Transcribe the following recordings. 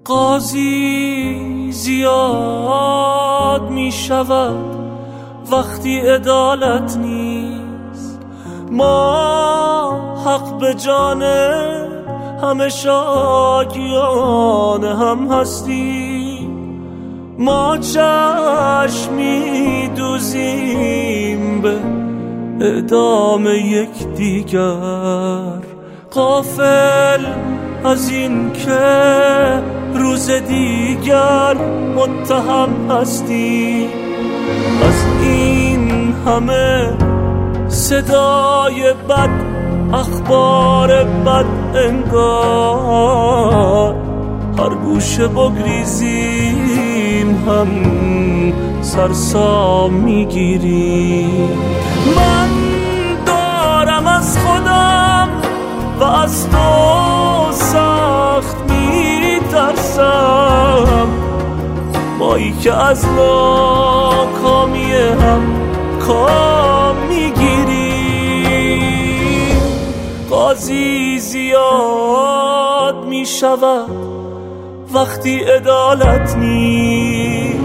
قاضی زیاد می شود وقتی عدالت نیست. ما حق به جان همه شاکیان هم هستیم. ما چشمی دوزیم به اعدام یک دیگر، غافل از این که روز دیگر متهم هستی. از این همه صدای بد، اخبار بد انگار هر گوشه بگریزیم هم سرسام میگیریم. من دارم از خودم و از تو سخت میترسم، مایی که از ناکامی هم کام میگیریم. قاضی زیاد میشود وقتی عدالت نیست.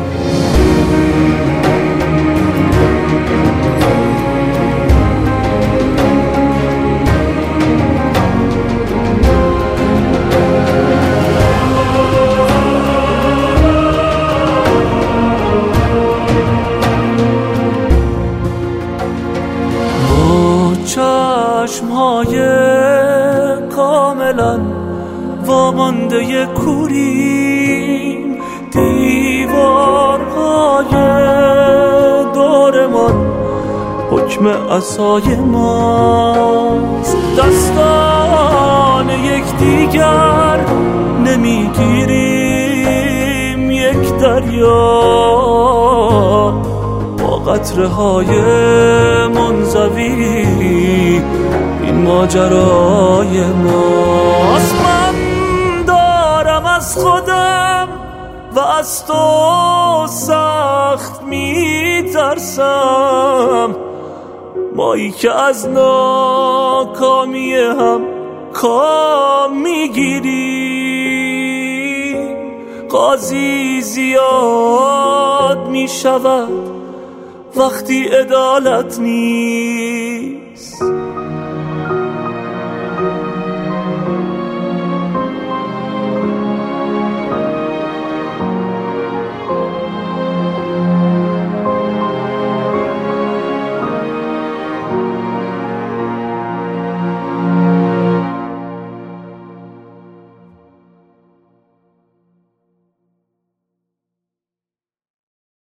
چشمهای کاملا وامانده کوریم، دیوارهای دورمان حکم عصای ماست. دستان یکدیگر نمیگیریم یک دریا، با قطره های منزوی این ماجرای ماست. من دارم از خودم و از تو سخت میترسم، مایی که از ناکامی هم کام میگیریم. قاضی زیاد میشود وقتی عدالت نیست.